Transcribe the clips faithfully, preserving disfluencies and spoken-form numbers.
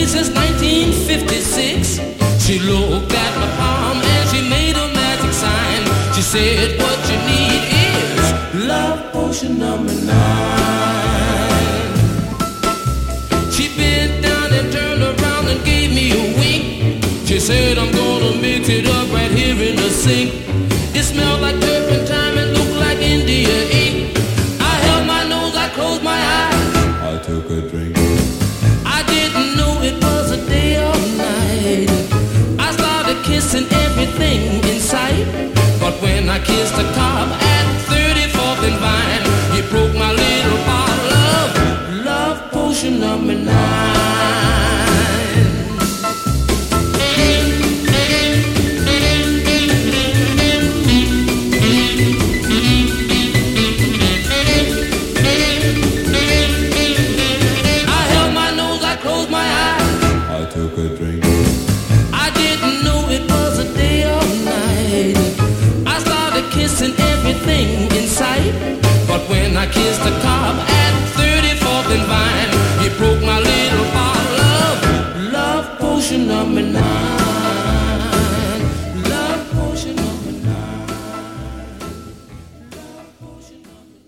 since nineteen fifty-six. She looked at my palm and she made a magic sign. She said, what you need is love potion number nine. She bent down and turned around and gave me a wink. She said, I'm gonna mix it up right here in the sink. It smelled like turpentine and looked like India ink. I held my nose, I closed my eyes. I took a drink. I didn't know it was a day or night. I started kissing everything in sight. But when I kissed the cop at thirty-fourth and Vine, he broke my little bottle of love potion number nine. But when I kissed the cop at thirty-fourth and Vine, he broke my little bottle of love potion number nine. Love potion number nine. Love potion number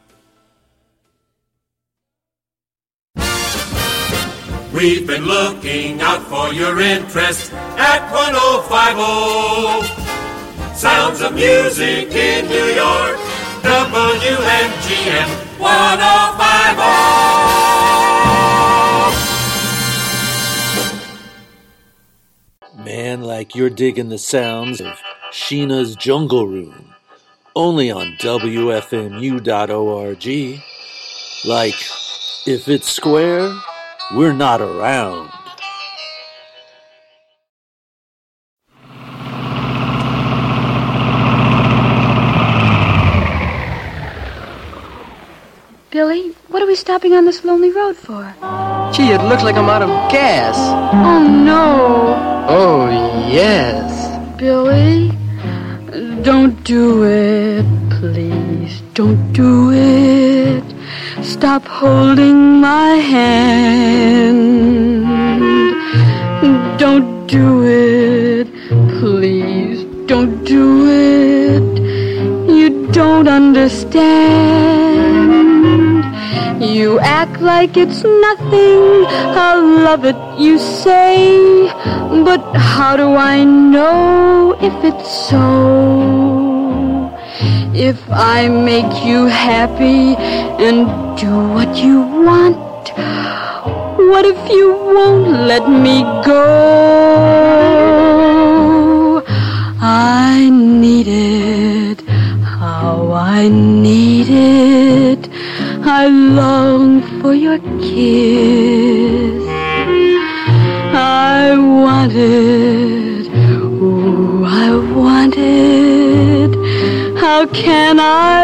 nine. We've been looking out for your interest at one oh five oh. Sounds of music in New York. W M G M one oh five oh. Man, like you're digging the sounds of Sheena's Jungle Room, only on W F M U dot org. Like, if it's square, we're not around. Billy, what are we stopping on this lonely road for? Gee, it looks like I'm out of gas. Oh, no. Oh, yes. Billy, don't do it. Please, don't do it. Stop holding my hand. Don't do it. Please, don't do it. You don't understand. You act like it's nothing. I love it, you say. But how do I know if it's so? If I make you happy and do what you want, what if you won't let me go? I need it. How I need it. I long for your kiss. I want it. Ooh, I want it. How can I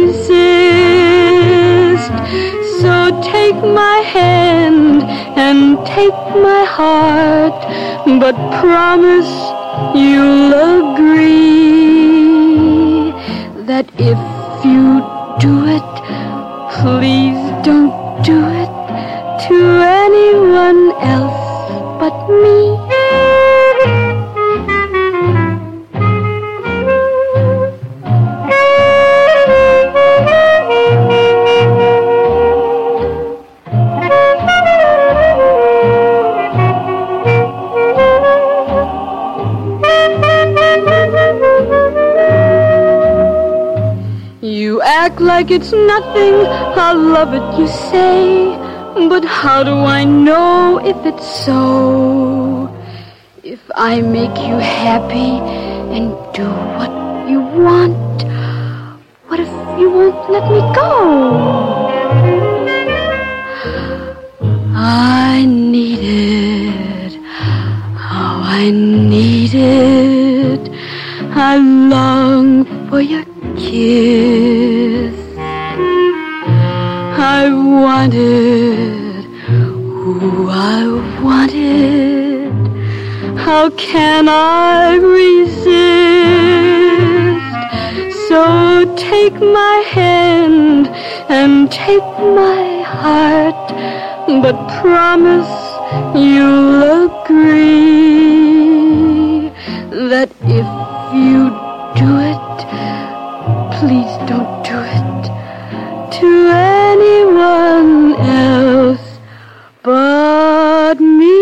resist? So take my hand and take my heart, but promise you'll agree that if you do it, please don't do it to anyone else but me. Act like it's nothing. I love it, you say. But how do I know if it's so? If I make you happy and do what you want, what if you won't let me go? I need it. Oh, I need it. I long for your kiss. I want it. Ooh, I want it. How can I resist? So take my hand and take my heart, but promise you'll agree that if you do it, please don't do it to anyone else but me.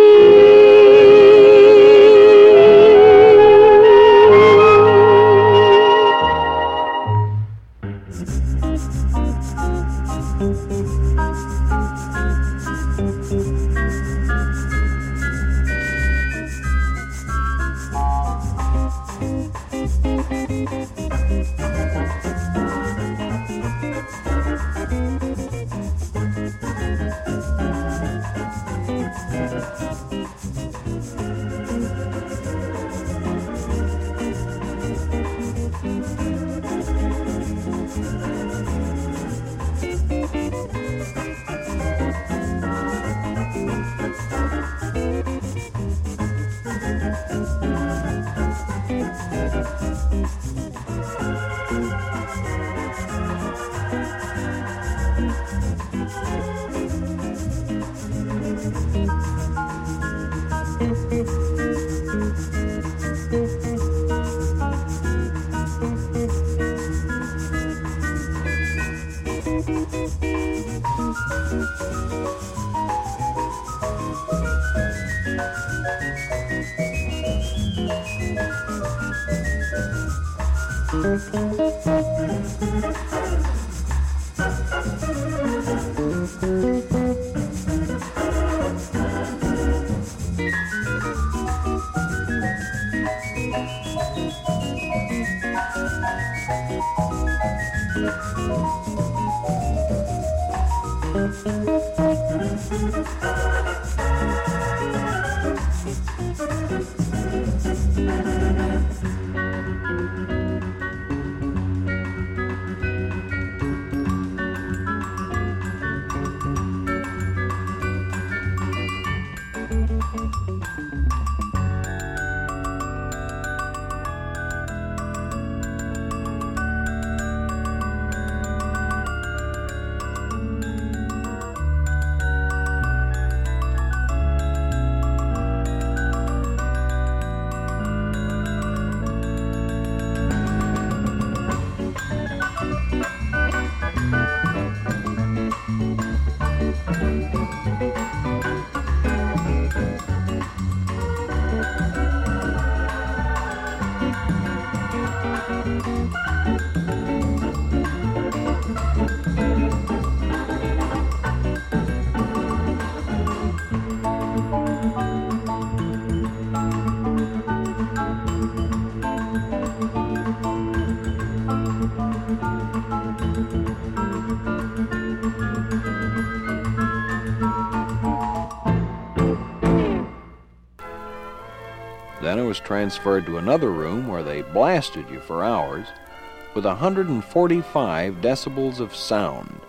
Then it was transferred to another room where they blasted you for hours with one hundred forty-five decibels of sound.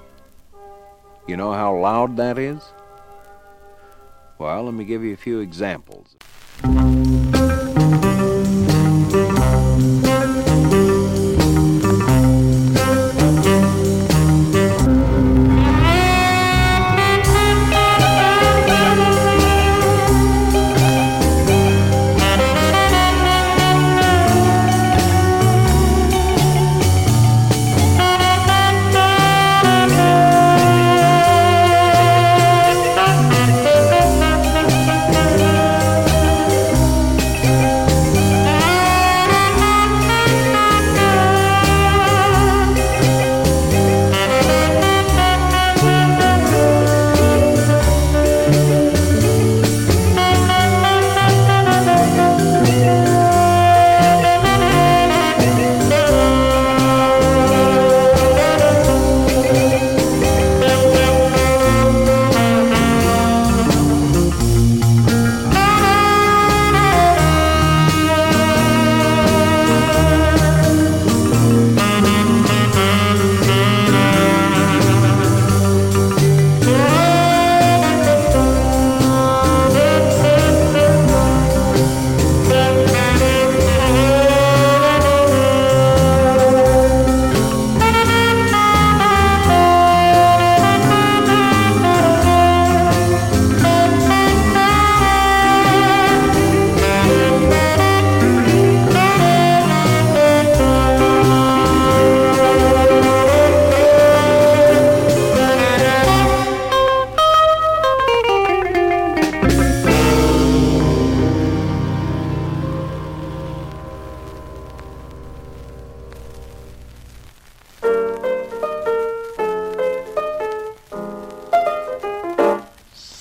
You know how loud that is? Well, let me give you a few examples.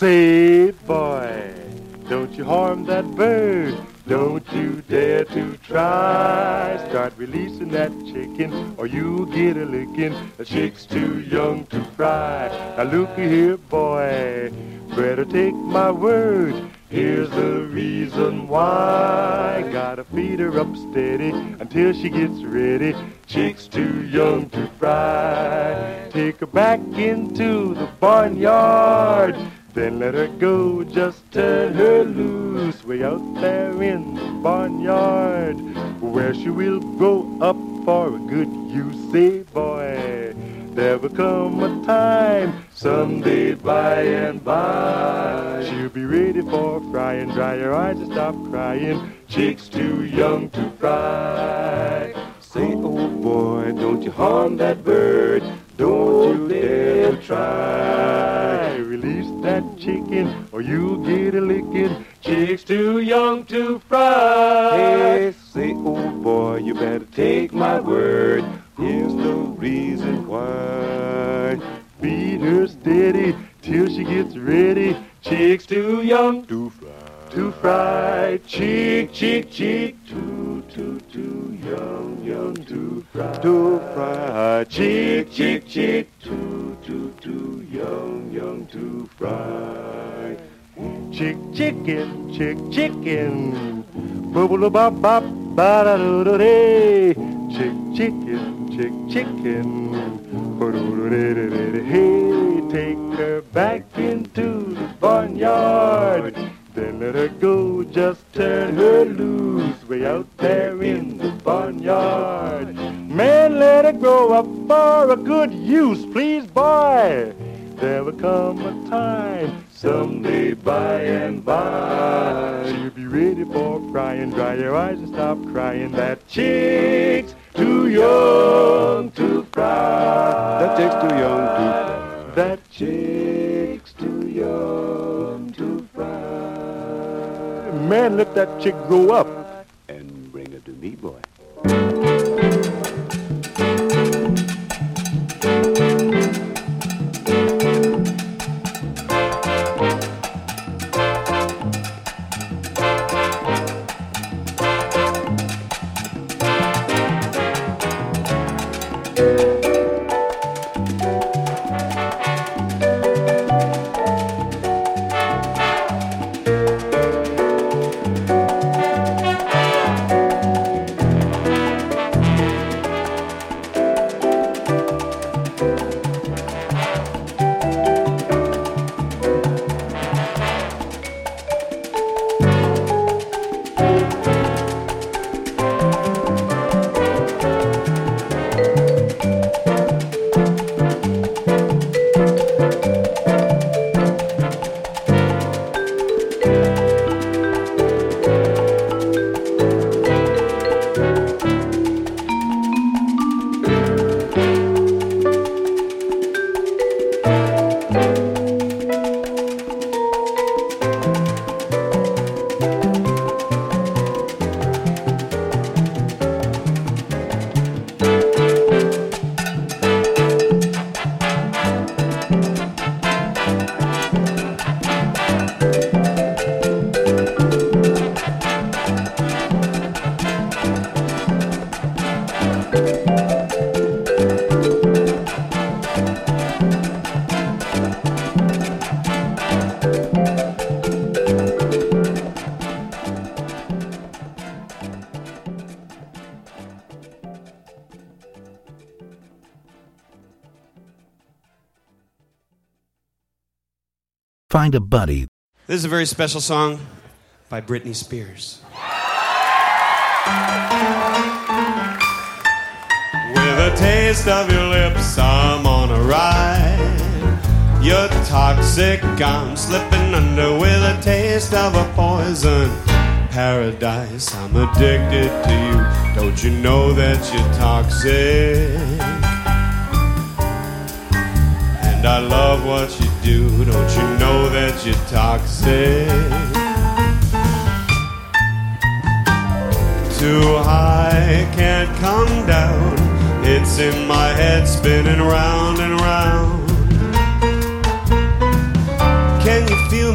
say, boy, don't you harm that bird. Don't you dare to try. Start releasing that chicken or you get a licking. The chick's too young to fry. Now looky here, boy, better take my word. Here's the reason why. Gotta feed her up steady until she gets ready. Chick's too young to fry. Take her back into the barnyard. Then let her go, just turn her loose way out there in the barnyard, where she will grow up for a good use. Say, boy, there will come a time, someday by and by, she'll be ready for frying. Dry your eyes and stop crying. Chick's too young to fry. Say, oh boy, don't you harm that bird. Don't you dare to try. Release that chicken or you get a licking. Chick's too young to fry. Hey, say, oh boy, you better take my word. Here's the reason why. Feed her steady till she gets ready. Chick's too young to fry. To fry. Chick, chick, chick. Too, too, too young, young to fry. To fry. Chick, chick, chick. Too, too, too young, young to fry. Chick, chicken, chick, chicken. Bubble bop bop ba da do do day. Chick, chicken, chick, chicken. Hey, take her back into the barnyard. Then let her go, just turn her loose way out there in the barnyard. Man, let her grow up for a good use, please, boy. There will come a time, someday by and by, she'll be ready for frying. Dry your eyes and stop crying. That chick's too young to fry. That chick's too young to fry. That chick's too young to fry. Man, let that chick grow up and bring her to me, boy. Find a buddy. This is a very special song by Britney Spears. With a taste of your lips, I'm on a ride. You're toxic, I'm slipping under with a taste of a poison paradise. I'm addicted to you. Don't you know that you're toxic? And I love what you do. Don't you know that you're toxic? Too high, can't come down. It's in my head spinning round and round. Can you feel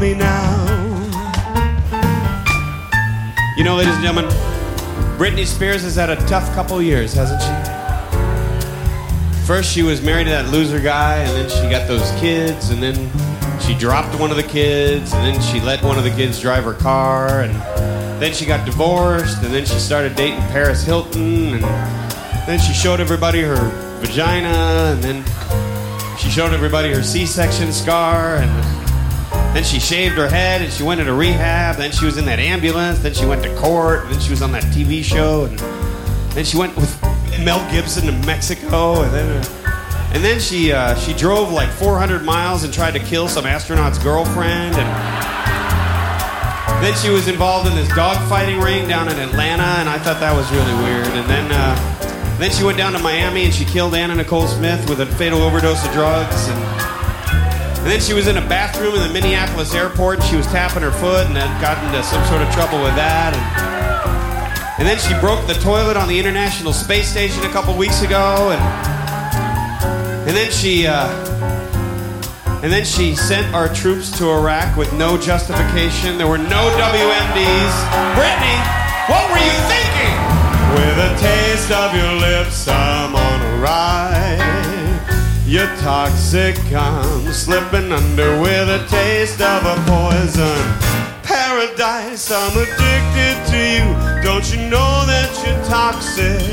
ladies and gentlemen, Britney Spears has had a tough couple years, hasn't she? First, she was married to that loser guy, and then she got those kids, and then she dropped one of the kids, and then she let one of the kids drive her car, and then she got divorced, and then she started dating Paris Hilton, and then she showed everybody her vagina, and then she showed everybody her C-section scar, and then she shaved her head, and she went into rehab, then she was in that ambulance, then she went to court, and then she was on that T V show, and then she went with Mel Gibson to Mexico, and then uh, and then she uh, she drove like four hundred miles and tried to kill some astronaut's girlfriend, and then she was involved in this dogfighting ring down in Atlanta, and I thought that was really weird. And then uh, then she went down to Miami and she killed Anna Nicole Smith with a fatal overdose of drugs, and, and then she was in a bathroom in the Minneapolis airport, and she was tapping her foot and had gotten into some sort of trouble with that. And, And then she broke the toilet on the International Space Station a couple weeks ago, and and then she uh, and then she sent our troops to Iraq with no justification. There were no W M Ds. Britney, what were you thinking? With a taste of your lips, I'm on a ride. You're toxic, I'm slipping under with a taste of a poison. Paradise, I'm addicted to you. Don't you know that you're toxic?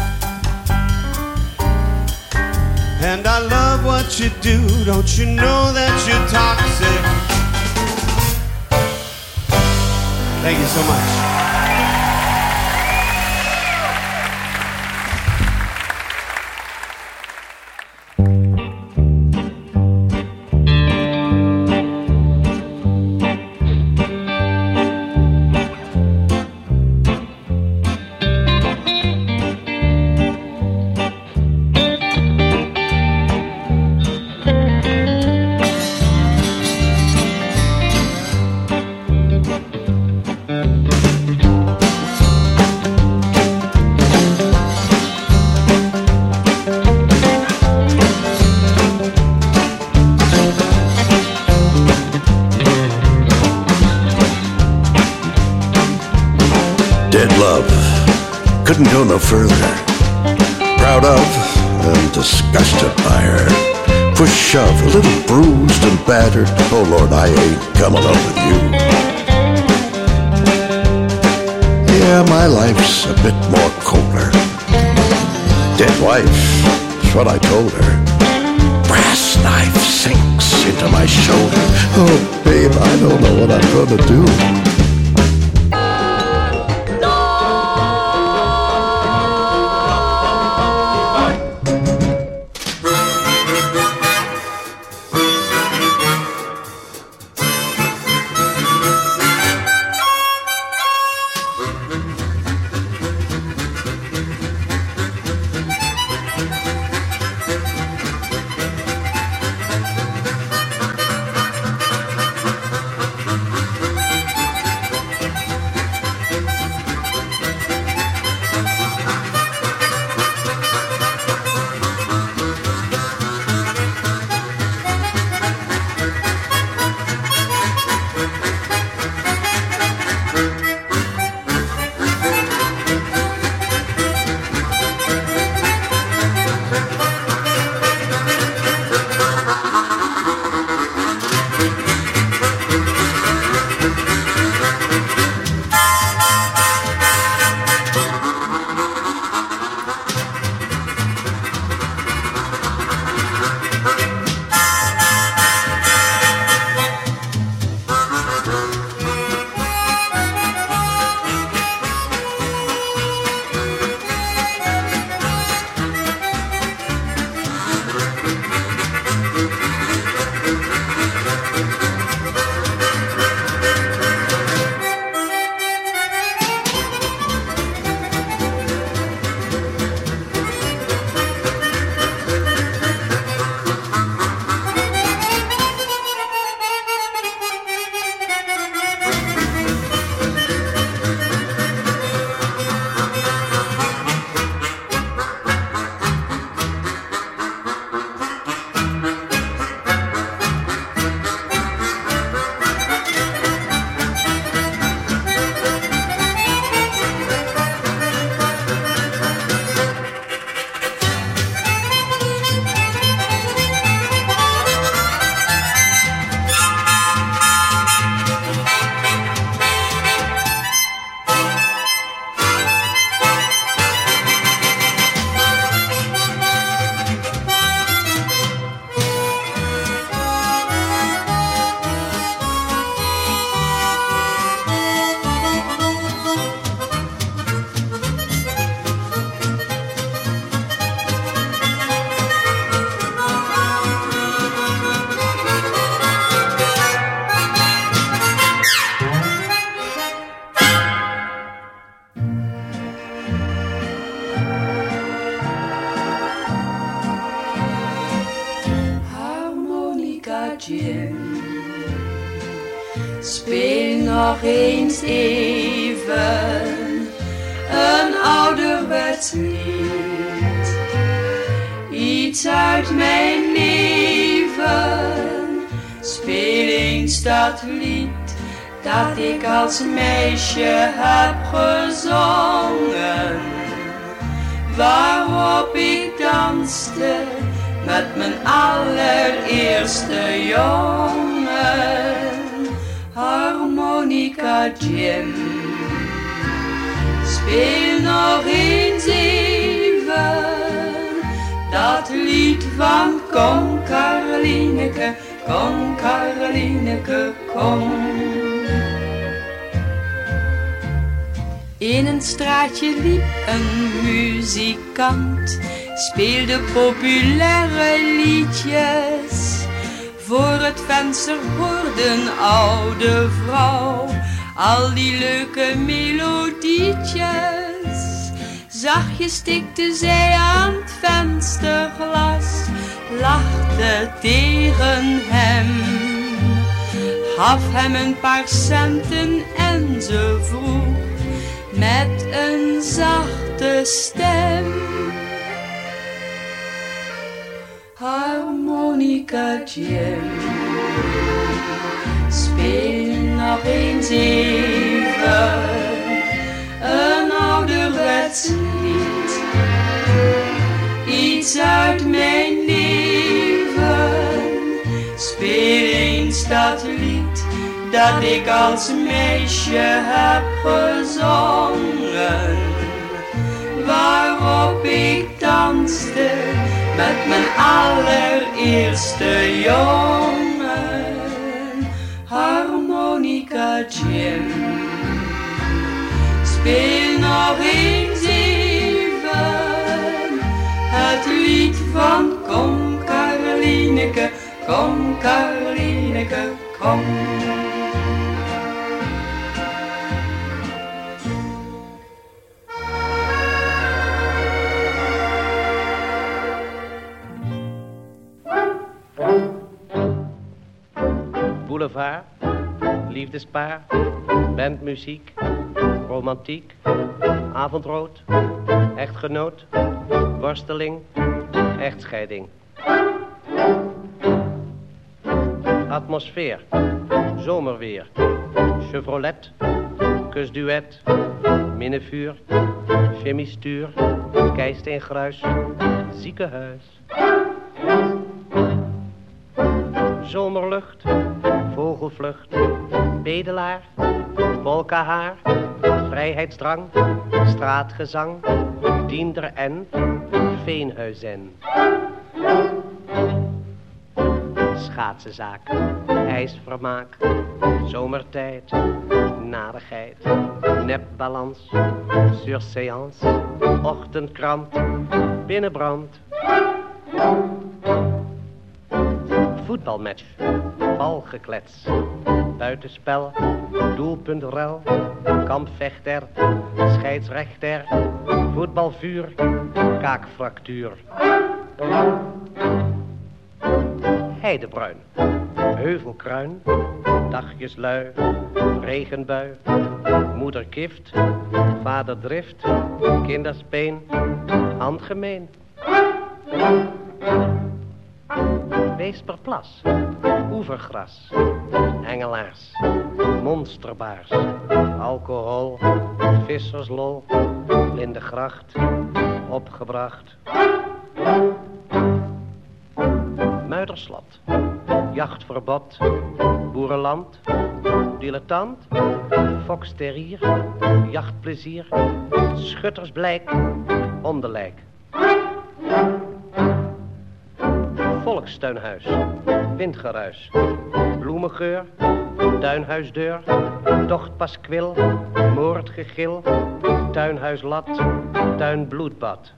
And I love what you do. Don't you know that you're toxic? Thank you so much. Couldn't go no further. Proud of and disgusted by her. Push, shove, a little bruised and battered. Oh Lord, I ain't coming up with you. Yeah, my life's a bit more colder. Dead wife, that's what I told her. Brass knife sinks into my shoulder. Oh babe, I don't know what I'm gonna do. Speel nog eens even een ouderwets lied. Iets uit mijn leven. Speel eens dat lied dat ik als meisje heb gezongen. Waarop ik danste met mijn allereerste jongen. Harmonica Jim. Speel nog eens even dat lied van Kom Karolineke, kom Karolineke, kom. In een straatje liep een muzikant, speelde populaire liedjes. Voor het venster hoorde een oude vrouw al die leuke melodietjes. Zachtjes tikte zij aan het vensterglas, lachte tegen hem, gaf hem een paar centen en ze vroeg met een zachte stem: Harmonica Jim, speel nog eens even een ouderwets lied. Iets uit mijn leven. Speel eens dat lied dat ik als meisje heb gezongen. Waarop ik danste met mijn allereerste jongen. Harmonica Jim, speel nog eens even het lied van Kom Karolineke, kom Karolineke, kom. Boulevard, liefdespaar, bandmuziek, romantiek, avondrood, echtgenoot, worsteling, echtscheiding. Atmosfeer, zomerweer, Chevrolet, kusduet, minnevuur, chemistuur, keisteengruis, ziekenhuis. Zomerlucht, vogelvlucht, bedelaar, wolkenhaar, vrijheidsdrang, straatgezang, diender en veenhuizen. Schaatsenzaak, ijsvermaak, zomertijd, narigheid, nepbalans, surseance, ochtendkrant, binnenbrand. Voetbalmatch, balgeklets, buitenspel, doelpuntrel, kampvechter, scheidsrechter, voetbalvuur, kaakfractuur. Heidebruin, heuvelkruin, dagjeslui, regenbui, moederkift, vaderdrift, kinderspeen, handgemeen. Weesperplas, oevergras, engelaars, monsterbaars, alcohol, visserslol, Lindegracht, opgebracht. Muiderslot, jachtverbod, boerenland, dilettant, foksterrier, jachtplezier, schuttersblijk, onderlijk. Volkstuinhuis, windgeruis, bloemengeur, tuinhuisdeur, tochtpaskwil, moordgegil, tuinhuislat, tuinbloedbad.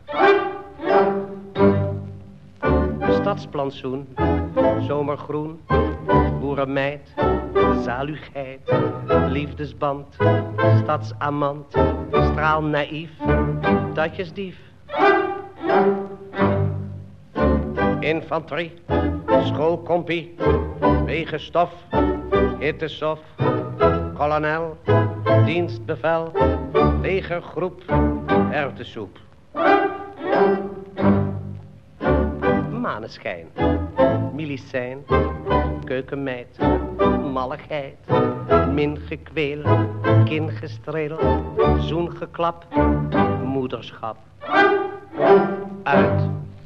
Stadsplantsoen, zomergroen, boerenmeid, zaligheid, liefdesband, stadsamant, straalnaïef, datjesdief. Infanterie, schoolkompie, wegenstof, hittesof, kolonel, dienstbevel, legergroep, erwtensoep. Maneschijn, milicijn, keukenmeid, malligheid, mingekweel, kingestreel, zoengeklap, moederschap. Uit.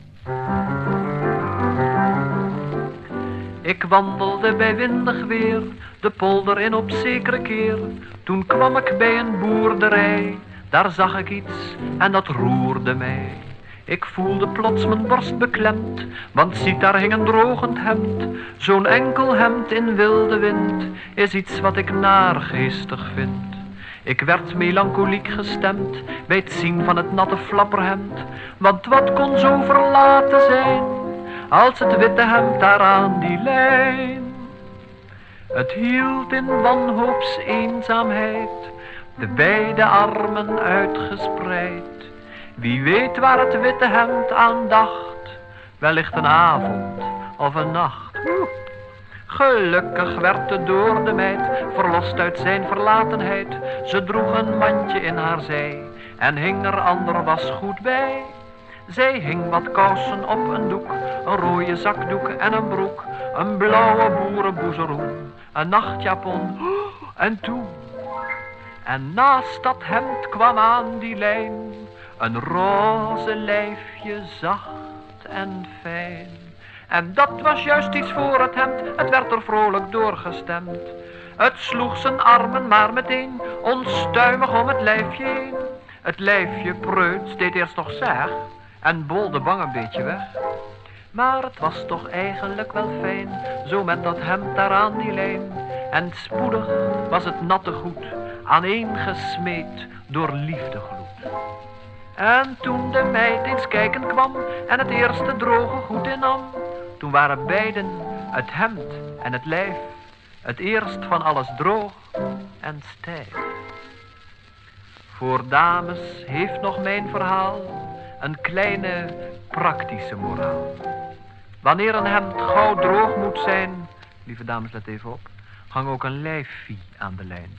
Ik wandelde bij windig weer, de polder in op zekere keer. Toen kwam ik bij een boerderij, daar zag ik iets en dat roerde mij. Ik voelde plots mijn borst beklemd, want ziet daar hing een drogend hemd. Zo'n enkel hemd in wilde wind is iets wat ik naargeestig vind. Ik werd melancholiek gestemd bij het zien van het natte flapperhemd. Want wat kon zo verlaten zijn als het witte hemd daar aan die lijn. Het hield in wanhoops eenzaamheid, de beide armen uitgespreid. Wie weet waar het witte hemd aan dacht, wellicht een avond of een nacht. Oeh. Gelukkig werd de doorde meid verlost uit zijn verlatenheid. Ze droeg een mandje in haar zij en hing er ander was goed bij. Zij hing wat kousen op een doek, een rode zakdoek en een broek, een blauwe boerenboezeroen, een nachtjapon en toen. En naast dat hemd kwam aan die lijn een roze lijfje zacht en fijn. En dat was juist iets voor het hemd, het werd er vrolijk doorgestemd. Het sloeg zijn armen maar meteen onstuimig om het lijfje heen. Het lijfje preuts deed eerst nog zeg en bolde bang een beetje weg. Maar het was toch eigenlijk wel fijn, zo met dat hemd daar aan die lijn. En spoedig was het natte goed aaneengesmeed door liefdegloed. En toen de meid eens kijken kwam en het eerste droge goed innam, toen waren beiden, het hemd en het lijf, het eerst van alles droog en stijf. Voor dames heeft nog mijn verhaal een kleine praktische moraal. Wanneer een hemd gauw droog moet zijn, lieve dames let even op, hang ook een lijfvie aan de lijn.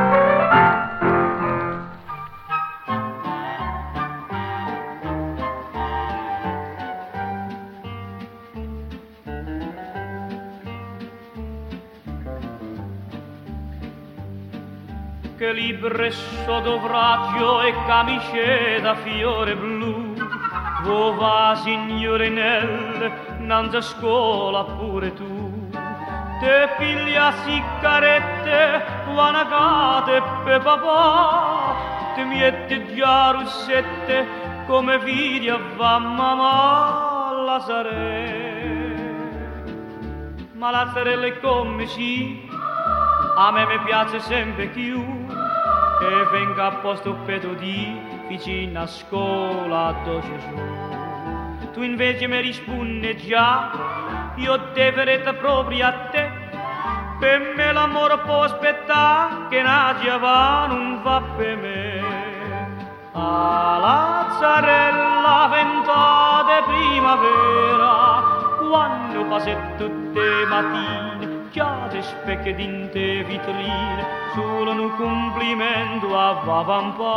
Che libresso d'ovragio e camicie da fiore blu, vo va signorinelle, nanza scuola pure tu, te piglia sigarette, guanacate pe papà, te miette già russette come figlia va mamma Lazzarella. Ma Lazzarella è come sì, a me mi piace sempre più che venga a posto per di vicino a scuola do Gesù. Tu invece mi rispondi già, io devo proprio a te, per me l'amore può aspettare che nagia va non va per me. A Lazzarella ventate primavera, quando passi tutte le mattine, già te specchi in te vitrine, solo un complimento a vavampà.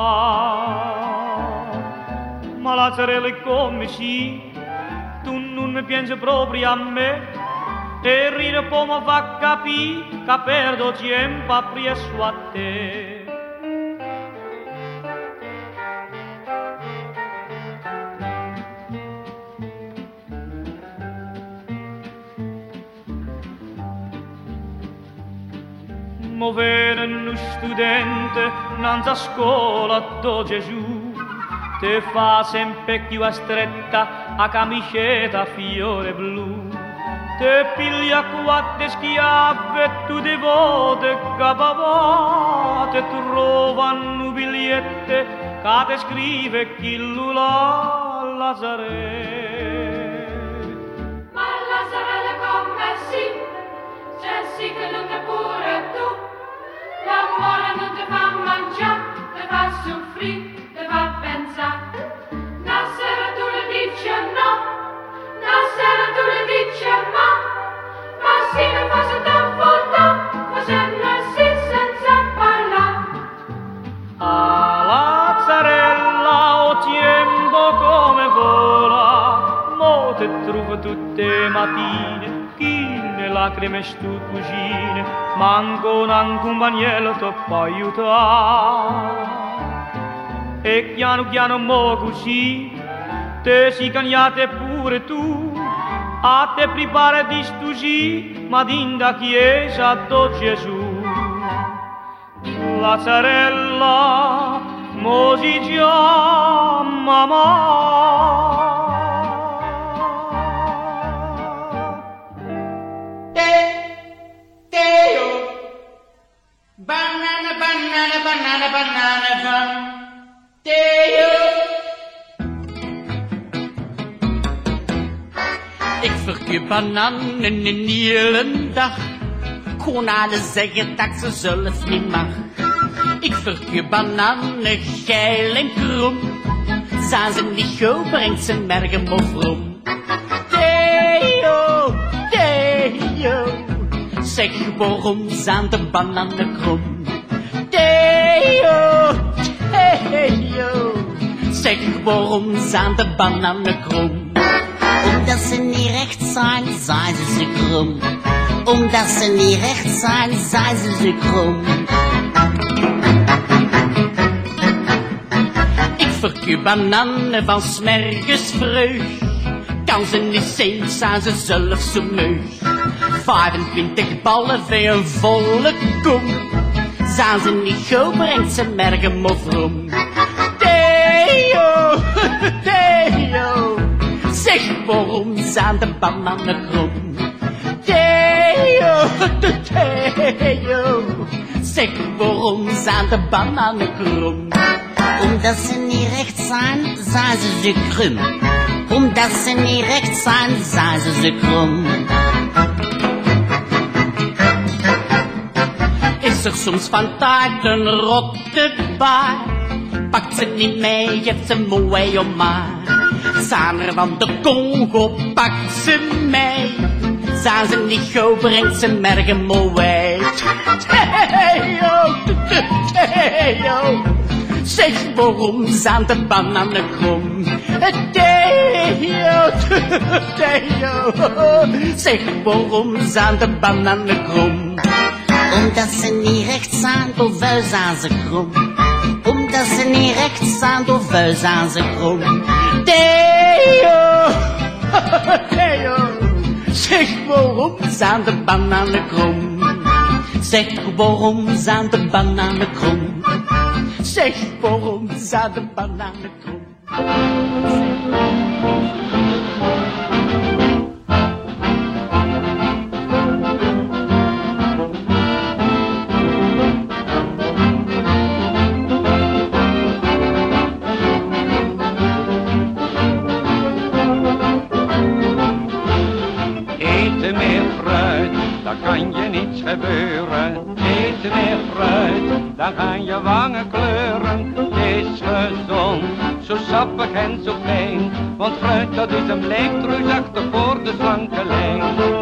Ma Lazzarella è come sì, tu non mi pensi proprio a me, e rire poi mi fa capire che perdo tempo appresso a te. Muovere uno studente nanza scuola do Gesù, te fa sempre più stretta a camicetta fiore blu, te piglia quattro schiave tu devote capava, te trovano bigliette che te scrive chi la Lazzarella. Ma Lazzarella come sì, c'è sì che non te pure tu. L'amore non ti fa mangiare, ti fa soffrire, ti fa pensare. Una sera tu le dici no, una sera tu le dici ma, ma sì che forse ti ha fatto, ma se non si senza lacrime stu cugine, manco neanche un bagnello ti può aiutare. E piano piano mo così, te si cagnate pure tu, a te prepara di stugì, ma dinda chiesa do Gesù. Lazzarella, mo si chiama mamma. Banana, banana, banana, banana, van Theo. Ik verkoop bananen een hele dag. Kon alle zeggen dat ze zelf niet mag. Ik verkoop bananen geil en krom. Zijn ze niet goed, brengt ze merken of rom. Theo, Theo. Zeg waarom zijn de bananen krom? Theo, Theo. Zeg waarom zijn de bananen krom? Omdat ze niet recht zijn, zijn ze ze krom. Omdat ze niet recht zijn, zijn ze ze krom. Ik verkoop bananen van 's mergens vreug. Kan ze niet zien, zijn ze zelf zo meug. vijfentwintig ballen voor een volle kom. Zijn ze niet goed, brengt ze merken of rom. Theo, Theo. Zeg waarom zijn de bananen krom? Theo, Theo. Zeg waarom zijn de bananen krom? Omdat ze niet recht zijn, zijn ze ze krom. Omdat ze niet recht zijn, zijn ze ze krom. Is er soms van tijd een rotte bij? Pakt ze niet mee, geeft ze mooi om maar. Zijn er van de Congo, pakt ze mee. Zijn ze niet goed, brengt ze merken mooi. Theo, Theo. Zeg waarom zijn de bananen krom? Theo, Theo. Zeg waarom zijn de bananen krom? Omdat ze niet recht zijn, door vuil zijn ze krom. Omdat ze niet recht zijn, door vuil zijn ze krom. Theo, Theo. Zeg waarom zijn de bananen krom? Zeg waarom zijn de bananen krom? Zeg waarom zijn de bananen krom? Eten meer fruit, daar kan je niets gebeuren. Eten meer fruit, dan gaan je wangen kleuren. Het is gezond, zo sappig en zo fijn. Want fruit dat is een blijft reusachtig voor de slanke lijn.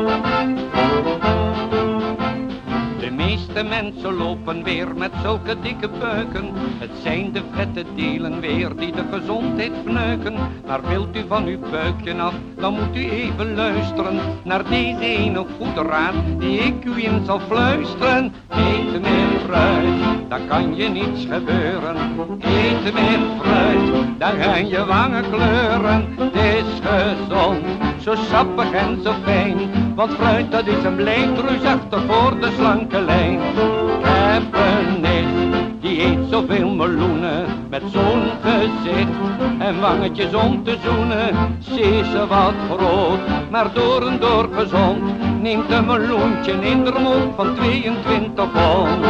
De meeste mensen lopen weer met zulke dikke buiken. Het zijn de vette delen weer die de gezondheid verneuken. Maar wilt u van uw buikje af, dan moet u even luisteren naar deze ene goede raad die ik u in zal fluisteren. Eet meer fruit, dan kan je niets gebeuren. Eet meer fruit, dan gaan je wangen kleuren. Het is gezond, zo sappig en zo fijn. Want fruit dat is een blijft reusachtig voor de slanke lijn. Ik heb een nicht, die eet zoveel meloenen met zo'n gezicht en wangetjes om te zoenen. Ze is wat groot, maar door en door gezond. Neemt een meloentje in de mond van tweeëntwintig pond.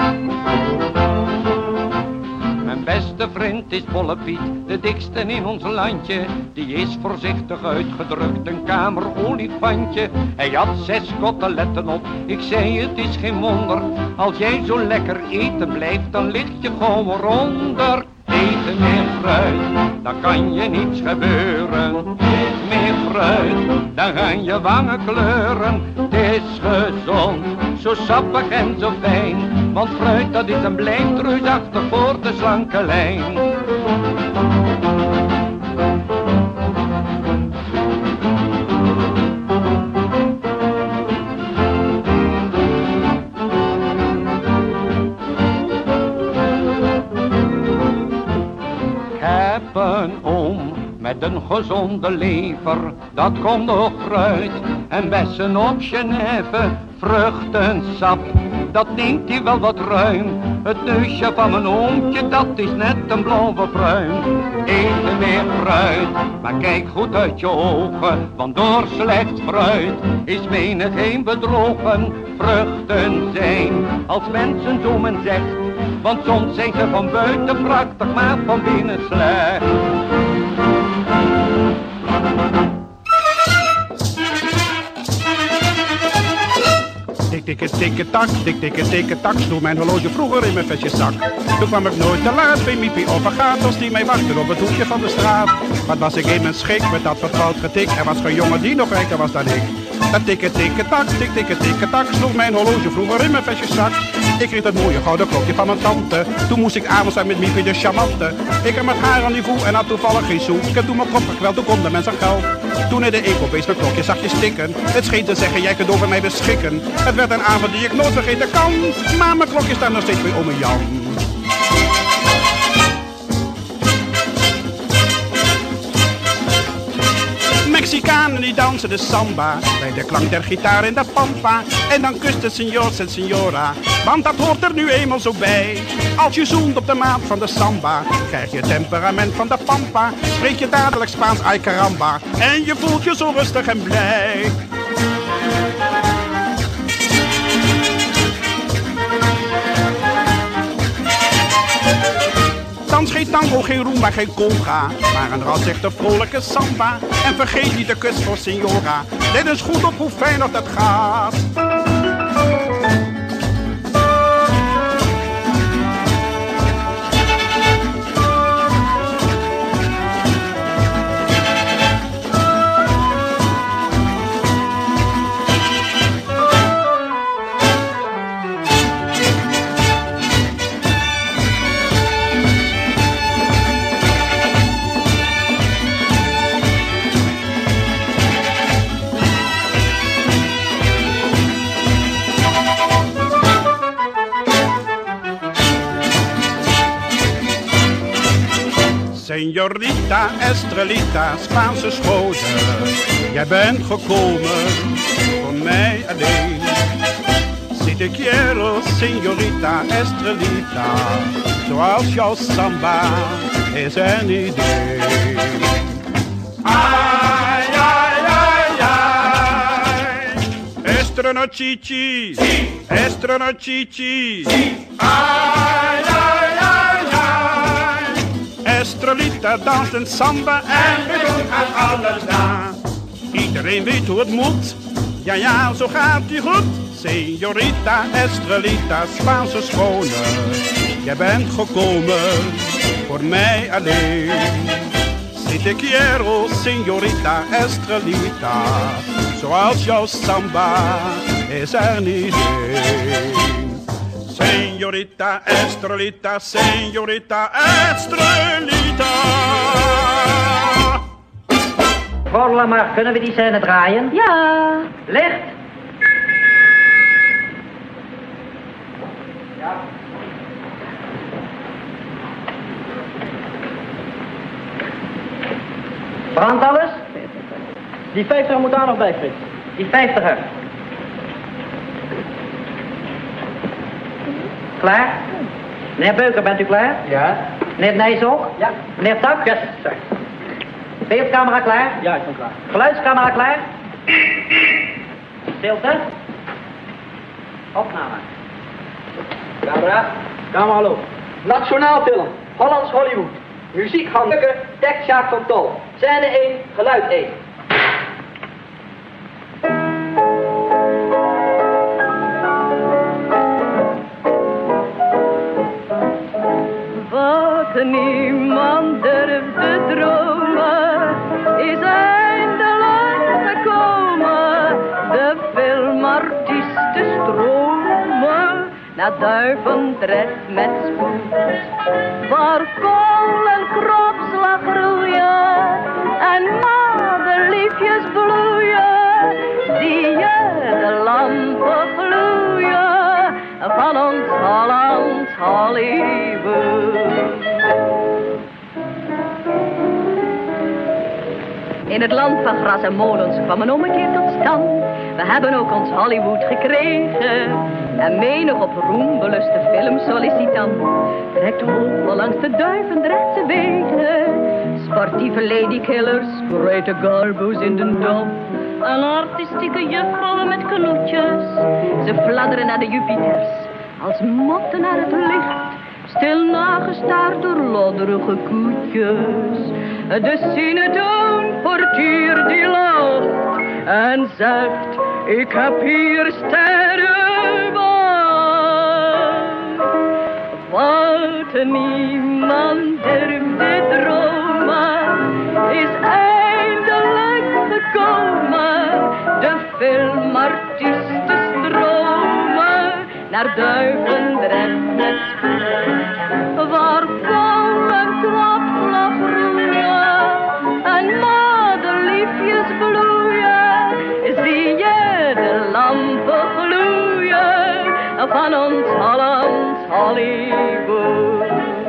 Mijn beste vriend is Bolle Piet, de dikste in ons landje. Die is voorzichtig uitgedrukt een kamerolifantje. Hij had zes koteletten op, ik zei het is geen wonder. Als jij zo lekker eten blijft, dan lig je gewoon eronder. Eet meer fruit, dan kan je niets gebeuren. Eet meer fruit, dan gaan je wangen kleuren. Het is gezond, zo sappig en zo fijn. Want fruit dat is een blijft reusachtig voor de slanke lijn. met een gezonde lever, dat komt nog fruit. En bessen op Genève, vruchtensap, dat neemt hij wel wat ruim. Het neusje van mijn oontje, dat is net een blauwe pruim. Eten meer fruit, maar kijk goed uit je ogen, want door slecht fruit is menigeen bedrogen. Vruchten zijn, als mensen zo men zegt, want soms zijn ze van buiten prachtig, maar van binnen slecht. Tik, tikke, tikke, tak, tik, tikke, tikke, tak, sloeg mijn horloge vroeger in mijn vestjeszak. Toen kwam ik nooit te laat bij Miepie of Agathos die mij wachtte op het hoekje van de straat. Wat was ik in mijn schik met dat vertrouwd getik, er was geen jongen die nog rijker was dan ik. Dat tikke, tikke, tak, tik, tikke, tikke, tak, sloeg mijn horloge vroeger in mijn vestjeszak. Ik kreeg dat mooie gouden klokje van mijn tante, toen moest ik avonds zijn met Miepie de charmante. Ik heb met haar aan die voet en had toevallig geen sou. Ik heb toen mijn kop gekweld, toen kon de mens aan geld. Toen in de ecobeest mijn klokje zag je stikken. Het scheen te zeggen, jij kunt over mij beschikken. Het werd een avond die ik nooit vergeten kan, maar mijn klokje staat nog steeds bij ome Jan. Mexicanen die dansen de samba, bij de klank der gitaar in de pampa. En dan kust de señor en señora, want dat hoort er nu eenmaal zo bij. Als je zoent op de maat van de samba, krijg je het temperament van de pampa. Spreek je dadelijk Spaans ay caramba, en je voelt je zo rustig en blij. Dans geen tango, geen rumba, geen conga, maar een ras echte vrolijke samba. En vergeet niet de kus voor signora, let eens goed op hoe fijn dat het gaat. Señorita Estrelita, Spaanse schone, jij bent gekomen voor mij alleen. Si te quiero, señorita Estrelita, zoals jouw samba is een idee. Ay, ay, ay, ay, Estreno chichi, sí. Estreno chichi, sí. Ay, ay, ay, ay, Estrelita danst een samba en we doen aan alles na. Iedereen weet hoe het moet, ja ja, zo gaat die goed. Señorita Estrelita, Spaanse schone, jij bent gekomen voor mij alleen. Si te quiero, señorita Estrelita, zoals jouw samba is er niet één. Señorita Estrelita, señorita Estrelita. Mevrouw Lamar, kunnen we die scène draaien? Ja. Licht. Ja. Brandt alles? Die vijftiger moet daar nog bij, Frits. Die vijftiger. Klaar? Meneer Beuker, bent u klaar? Ja. Meneer Nijshoog? Ja. Meneer Tak? Ja, sorry. Beeldcamera klaar? Ja, ik ben klaar. Geluidscamera klaar? Stilte. Opname. Camera. Camera hallo. Nationaal film. Hollands Hollywood. Muziek Hanke. Tekst Sjaak van Tol. Scène één. Geluid één. Wat niemand durft te dromen, is eindelijk gekomen. De filmartiesten stromen naar Duivendrecht met spoed, waar kool en kropslag groeien en madeliefjes bloeien, zie je de lampen gloeien van ons Hollands Hollywood. het land van gras en molens kwam een ommekeer tot stand. We hebben ook ons Hollywood gekregen. En menig op roem beluste filmsollicitant trekt hopen langs de duivendrechtse wegen. Sportieve ladykillers, grote garbo's in de dop. En artistieke juffrouwen met knoetjes. Ze fladderen naar de Jupiters als motten naar het licht. Stil nagestaard door lodderige koetjes. De cinedoon portier die lacht en zegt: ik heb hier sterrenwacht. Wat niemand durfde dromen is eindelijk gekomen. De filmartiesten stromen naar Duivendrecht met spoed, waar kool en krapvlag roeien en madeliefjes bloeien. Zie je de lampen gloeien van ons Hollands Hollywood.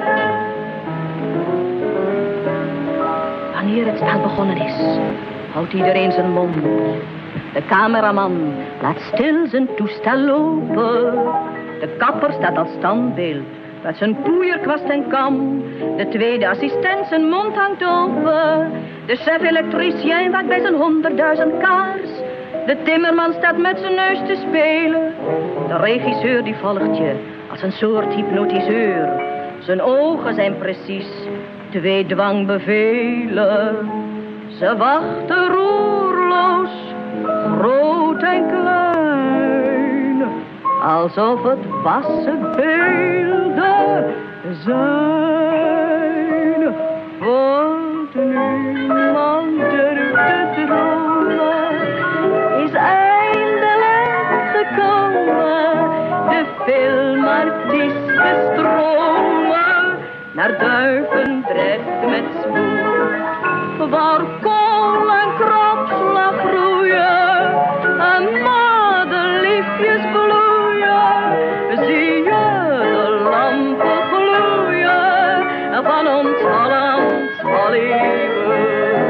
Wanneer het spel begonnen is, houdt iedereen zijn mond. De cameraman laat stil zijn toestel lopen. De kapper staat als standbeeld met zijn poeierkwast en kam. De tweede assistent zijn mond hangt open. De chef elektricien waakt bij zijn honderdduizend kaars. De timmerman staat met zijn neus te spelen. De regisseur die volgt je als een soort hypnotiseur. Zijn ogen zijn precies twee dwangbevelen. Ze wachten roerloos, groot en klein, alsof het wassen beelden zijn. Want niemand durft te dromen is eindelijk gekomen. De filmartiesten stromen naar Duivendrecht met spoed, waar kool en kropslag groeien en madeliefjes bloeien. Zie je de lampen gloeien van ons Hollands Hollywood.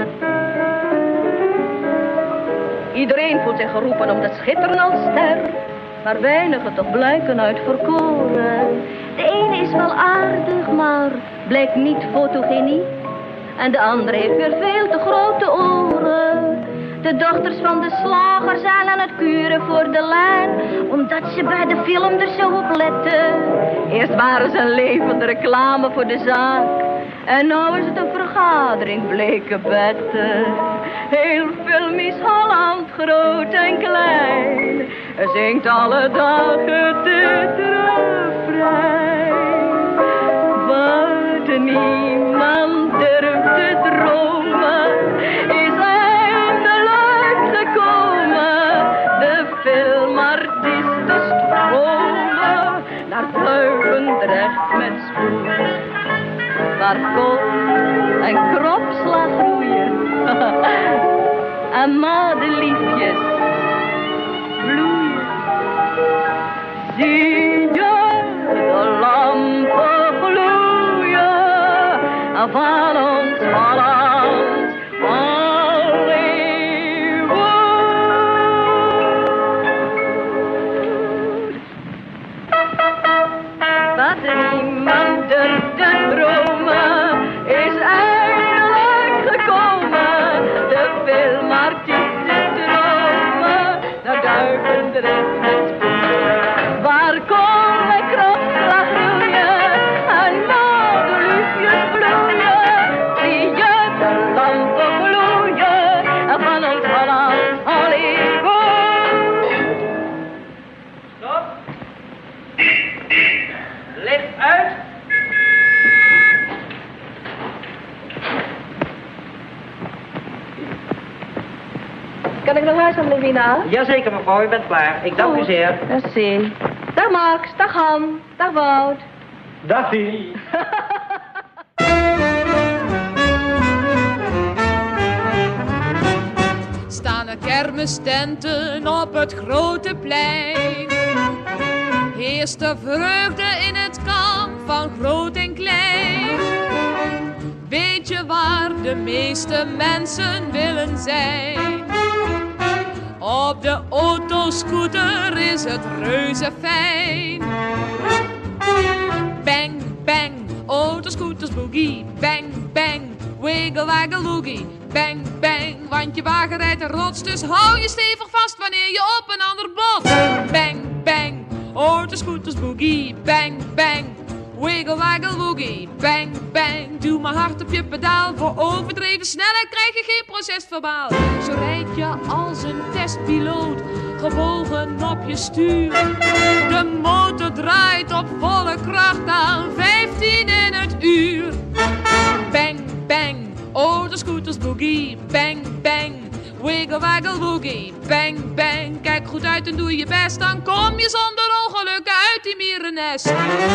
Iedereen voelt zich geroepen om te schitteren als ster, maar weinigen toch blijken uitverkoren. De ene is wel aardig, maar blijkt niet fotogeniek. En de andere heeft weer veel te grote oren. De dochters van de slager zijn aan het kuren voor de lijn, omdat ze bij de film er zo op letten. Eerst waren ze een levende reclame voor de zaak, en nou is het een vergadering bleke betten. Heel filmisch Holland, groot en klein, zingt alle dagen dit refrein. Wat niemand durft te dromen is eindelijk gekomen. De filmartiesten stromen naar Duivendrecht met spoed, waar kool en kropslag groeien en madeliefjes bloeien. Zie je de lampen gloeien van ons Holland Hollywood. Wat niemand durft te dromen is eindelijk gekomen. De filmartiesten dromen naar Duivendrecht met spoed, waar kool en kropslag groeien en madeliefjes bloeien. Zie je de lampen gloeien van ons Holland Hollywood. Stop. Licht uit. Kan ik nog luisteren, Levina? Jazeker mevrouw, u bent klaar. Ik dank u zeer. Merci. Dag Max, dag Han, dag Wout. Dag Vie. Staan er kermistenten op het grote plein. Heerst de vreugde in het kamp van groot en klein. Weet je waar de meeste mensen willen zijn. Op de autoscooter is het reuze fijn. Bang, bang, autoscooters boogie. Bang, bang, wiggle, waggle, loogie. Bang, bang, want je wagen rijdt een rots, dus hou je stevig vast wanneer je op een ander bost. Bang, bang, autoscooters boogie. Bang, bang, wiggle, waggle, woogie. Bang, bang, doe maar hard op je pedaal. Voor overdreven snelheid krijg je geen procesverbaal. Zo rijd je als een testpiloot, gebogen op je stuur. De motor draait op volle kracht aan vijftien in het uur. Bang, bang, autoscooters boogie. Bang, bang, wiggle, waggle, woogie. Bang, bang, kijk goed uit en doe je best. Dan kom je zonder ongelukken uit die mierennest.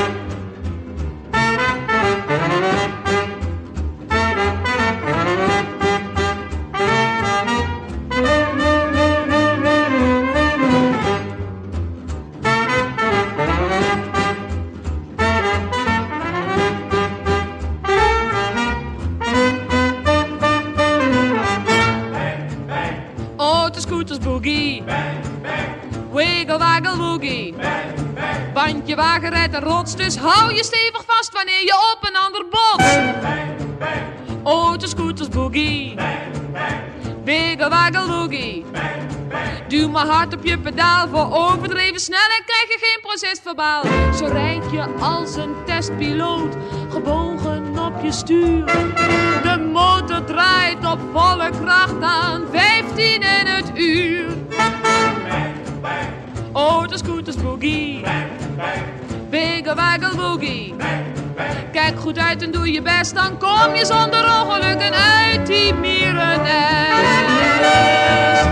Autoscooters boogie. Wiggle, waggle, woogie. Want je wagen rijdt een rots, dus hou je stevig vast wanneer je op een ander botst. Autoscooters boogie. Wiggle, waggle, woogie. Duw maar hard op je pedaal, voor overdreven snelheid krijg je geen procesverbaal. Zo rijd je als een testpiloot, gebogen op je stuur. De motor draait op volle kracht aan vijftien in het uur. Autoscooters boogie. Wiggle, waggle, woogie. Kijk goed uit en doe je best, dan kom je zonder ongelukken uit die mierennest.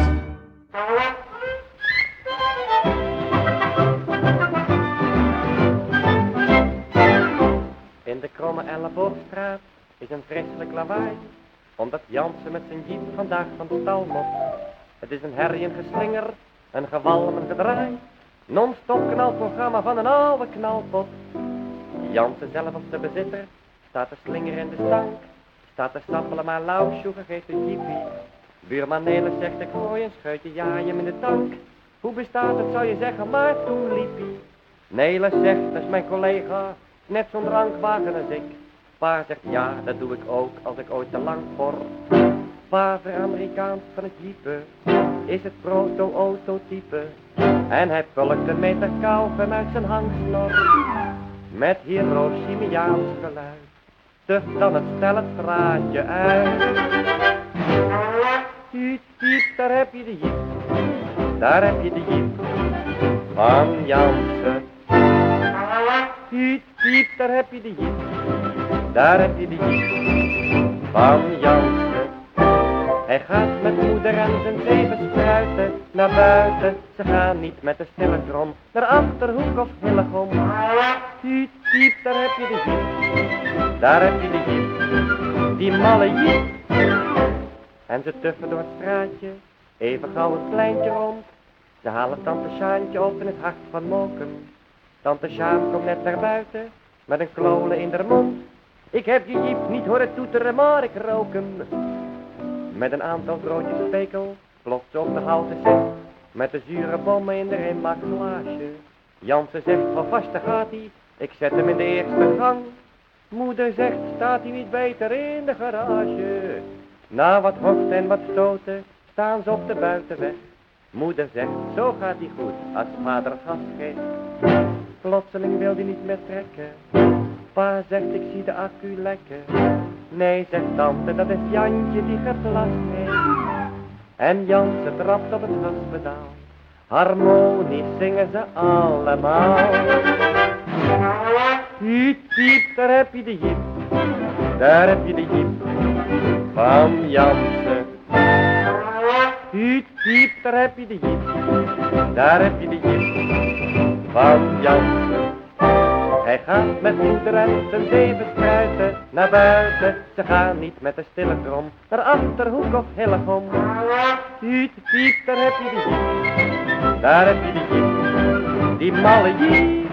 In de kromme Elleboogstraat is een vreselijk lawaai, omdat Jansen met zijn jeep vandaag van de stal moet. Het is een herrie, een geslinger, een gewalm, een gedraai. Non-stop knalprogramma van een oude knalpot. Jansen zelf als de bezitter staat te slingeren in de stank. Staat te stappelen maar lauw, sjoegen geeft een jeepie. Buurman Nelis zegt ik gooi een scheutje, ja je hem in de tank. Hoe bestaat het zou je zeggen, maar toen liep hij. Nelis zegt, dat is mijn collega, net zo'n drankwagen als ik. Pa zegt ja, dat doe ik ook als ik ooit te lang word. Pa ver-Amerikaans van het jeepen is het proto-autotype. En hij pulkt een meter kauwgum uit zijn hangsnor. Met Hiroshimiaans geluid tuft dan het stel het straatje uit. Tiet, tiet, daar heb je de jeep. Daar heb je de jeep van Jansen. Tiet, tiet, daar heb je de jeep. Daar heb je de jeep van Jansen. Hij gaat met moeder en zijn zeven spruiten naar buiten. Ze gaan niet met de stille drom naar Achterhoek of Hillegom. Tiet, tiet, daar heb je de jeep. Daar heb je de jeep. Die malle jeep. En ze tuffen door het straatje, even gauw het pleintje rond. Ze halen tante Sjaantje op in het hart van Mokum. Tante Sjaan komt net naar buiten, met een klolen in haar mond. Ik heb je jeep niet horen toeteren, maar ik rook hem. Met een aantal broodjes spekel, ploft ze op de houten zet. Met de zure bommen in de inmaak glaasje. Jansen zegt, van vast daar gaat hij, ik zet hem in de eerste gang. Moeder zegt, staat hij niet beter in de garage? Na wat horst en wat stoten, staan ze op de buitenweg. Moeder zegt, zo gaat hij goed, als vader gas geeft. Plotseling wil hij niet meer trekken. Pa zegt, ik zie de accu lekken. Nee, zegt tante, dat is Jantje die geplast heeft. En Jansen trapt op het gaspedaal. Harmonisch zingen ze allemaal. Piep, piep, daar heb je de jeep. Daar heb je de jeep van Jansen. Piep, piep, daar heb je de jeep. Daar heb je de jeep van Jansen. Hij gaat met moeder en zijn zeven spruiten naar buiten. Ze gaan niet met de stille drom naar Achterhoek of Hillegom. Piep, piep, daar heb je de jeep. Daar heb je de jeep. Die malle jeep.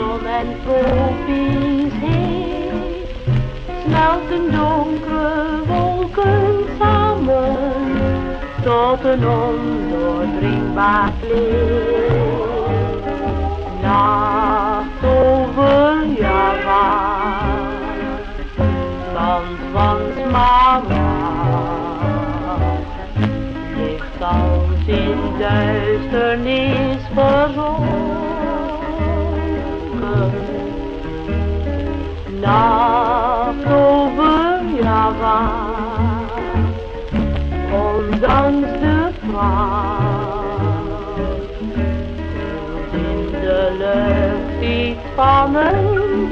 zon en tropisch heet, smelten donkere wolken samen tot een ondoordringbaar kleed. Nacht over Java, land van smaragd, ligt als in duisternis verzonken. Nacht over Java, ondanks de pracht, in de lucht iets van een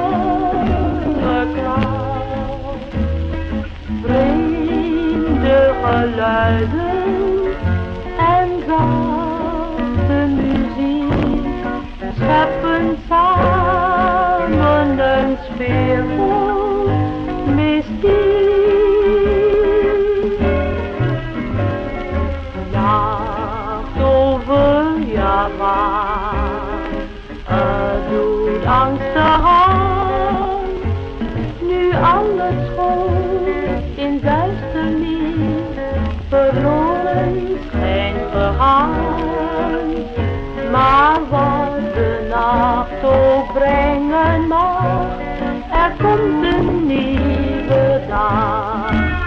wonderkracht. Vreemde geluiden en zachte muziek scheppen samen een sfeer vol mystiek. Nacht over Java, het doet angstig aan, nu alles schoon in duisternis verloren schijnt gegaan. Maar wat de nacht ook brengen mag, er komt een nieuwe dag.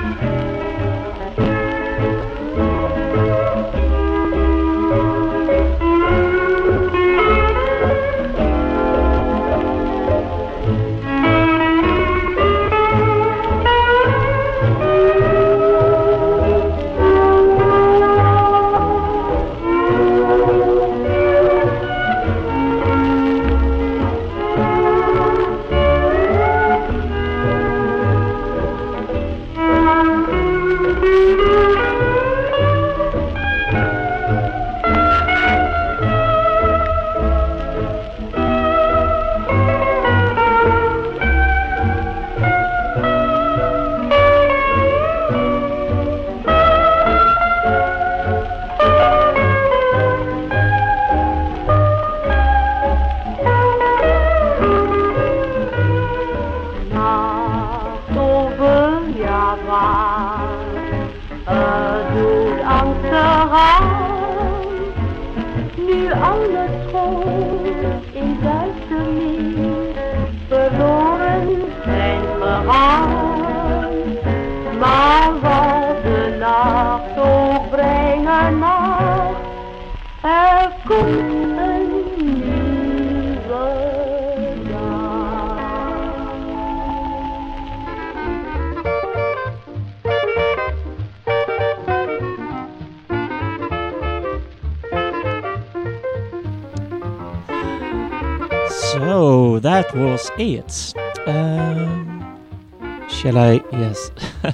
So that was it. Um, shall I? Yes.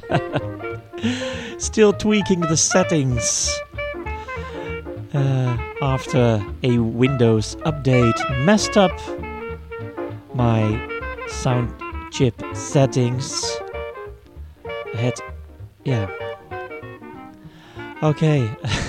Still tweaking the settings uh, after a Windows update messed up my sound chip settings. I had, yeah. Okay.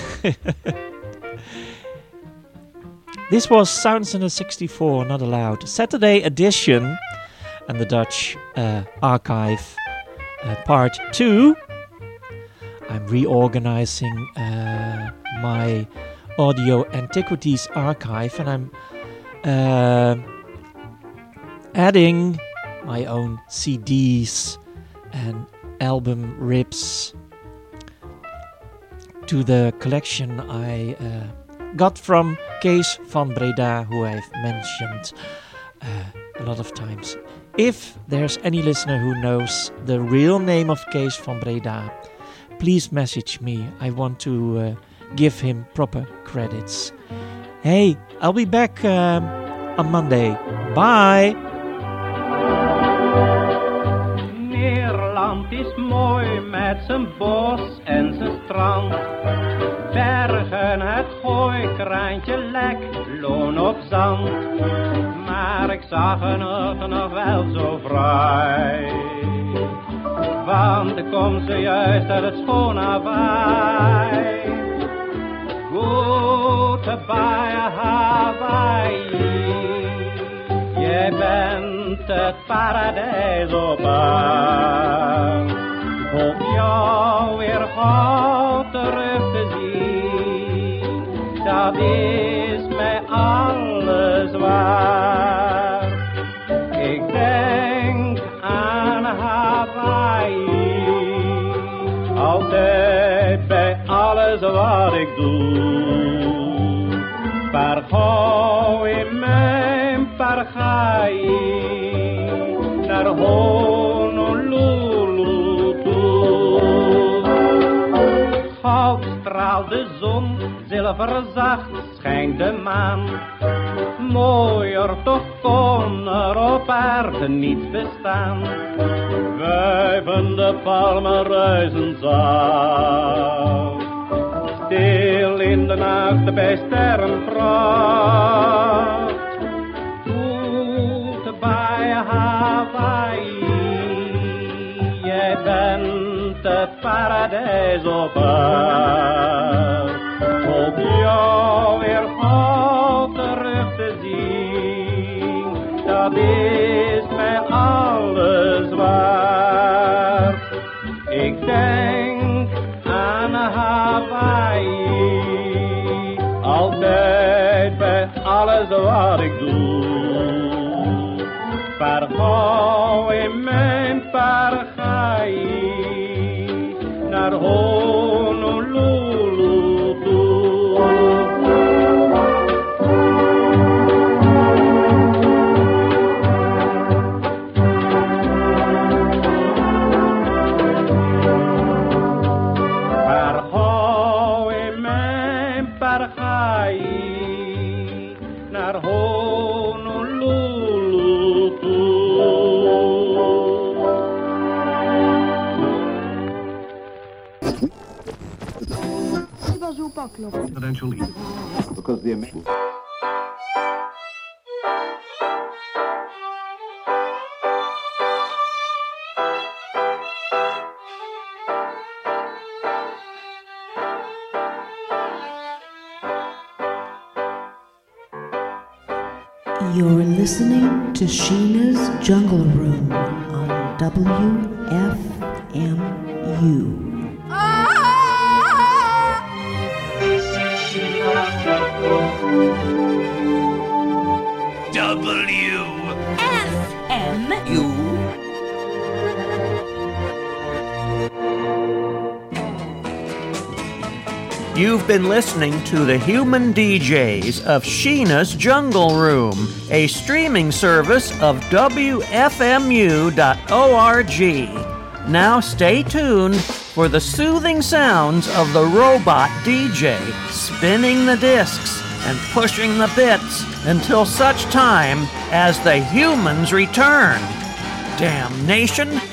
This was Sounds in the sixty-four, Not Allowed, Saturday edition, and the Dutch uh, archive uh, part two. I'm reorganizing uh, my audio antiquities archive, and I'm uh, adding my own C Ds and album rips to the collection I uh, got from Kees van Breda, who I've mentioned uh, a lot of times. If there's any listener who knows the real name of Kees van Breda, please message me. I want to uh, give him proper credits. Hey, I'll be back um, on Monday. Bye! Nederland is mooi met zijn bos en zijn strand. Bergen, het gooikraantje, lek, loon op zand. Maar ik zag een ochtend nog wel zo vrij. Want ik kom zojuist uit het schone Hawaii. Goodbye Hawaii. Jij bent het paradijs op aarde. Ik hoop jou weer gauw terug te zien. Dat is mij alles waard. Ik denk aan Hawaii. Altijd bij alles wat ik doe. Maar gauw in mijn Pargai naar Honolulu toe. Goud straalt de zon, zilver zacht schijnt de maan. Mooier toch kon er op aarde niet bestaan. Wuivende palmen ruisen zacht. Stil in de nacht bij sterrenpracht. Voelt bij Hawaii. Jij bent het paradijs op aarde. Hoop jou weer gauw terug te zien. Dat is mij alles waard. Ik denk aan Hawaii. Altijd bij alles wat ik doe. Maar gauw in mijn Pargai naar Honolulu toe. Maar gauw in mijn Pargai naar Honolulu toe. Presidential leader. Because the American. You're listening to Sheena's Jungle Room on W F M U. W F M U. You've been listening to the Human D Js of Sheena's Jungle Room, a streaming service of W F M U dot org. Now stay tuned for the soothing sounds of the robot D J spinning the discs and pushing the bits until such time as the humans return. Damnation!